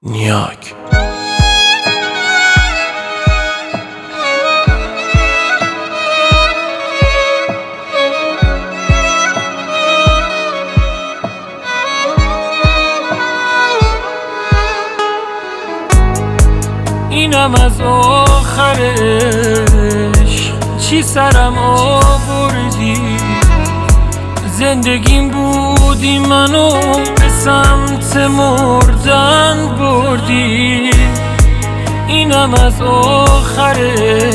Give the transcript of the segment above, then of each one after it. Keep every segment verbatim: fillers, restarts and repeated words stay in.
نیاک. اینم از آخرش، چی سرم آوردی؟ زندگیم بودی منو به سمت مردن بردی. اینم از آخرش،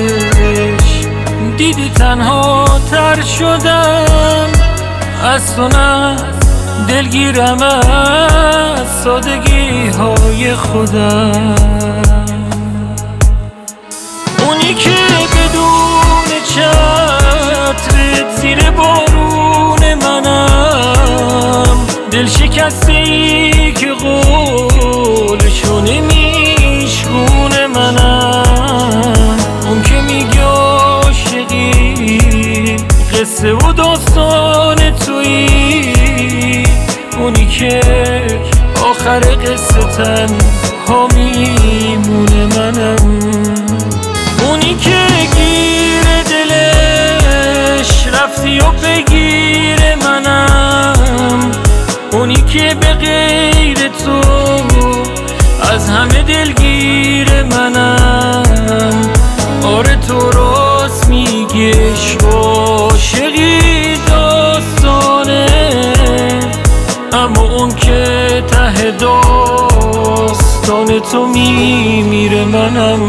دیدی تنها تر شدم از تو، نه دلگیرم از سادگی های خودم. اونی که بدون چترت زیر بارون منم، دل شکستی که قولشو نمیشکونه منم. اون که میگه عاشقی قصه و داستان تویی، اونی که آخر قصه تنها میمونه منم. اونی که گیر دلش رفتی و بگیر منم، اونی که به غیر تو از همه دلگیر منم. آره تو راست میگیش عاشقی داستانه، اما اون که ته داستان تو میمیره منم.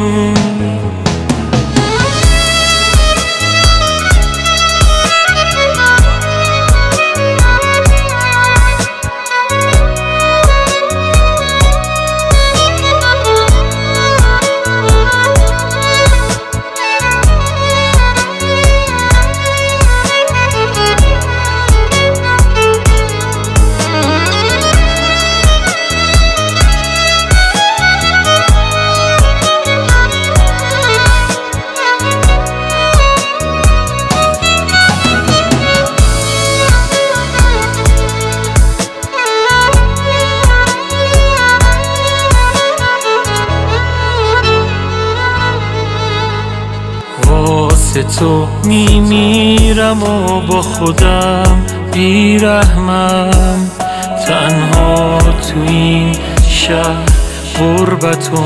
واسه تو میمیرم و با خودم بیرحمم، تنها تو این شهر غربتو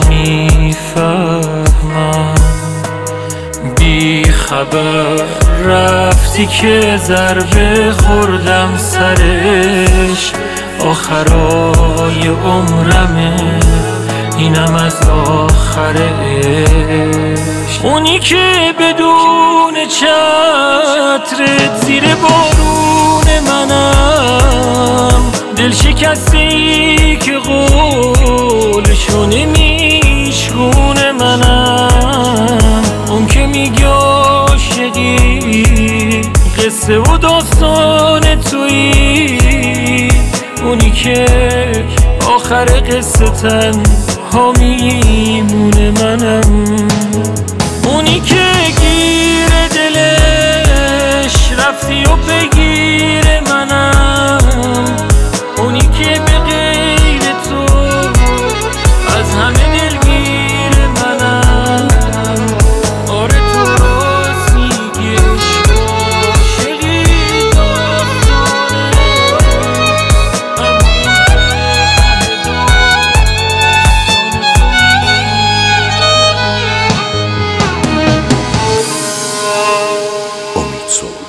میفهمم. بی خبر رفتی که ضربه خوردم سرش، آخرای عمرمه اینم از آخرش. اونی که بدون چترت زیر بارون منم، دل شکستی که قولشو نمیشکونه منم. اون که میگه عاشقی قصه و داستان تویی، اونی که آخر قصه تنها میمونه منم. اونی که گیر دلش رفتی و بگیر منم، اونی که به غیر تو از همه دلگیر منم. آره تو راست میگی عاشقی داستانه، امید صبح.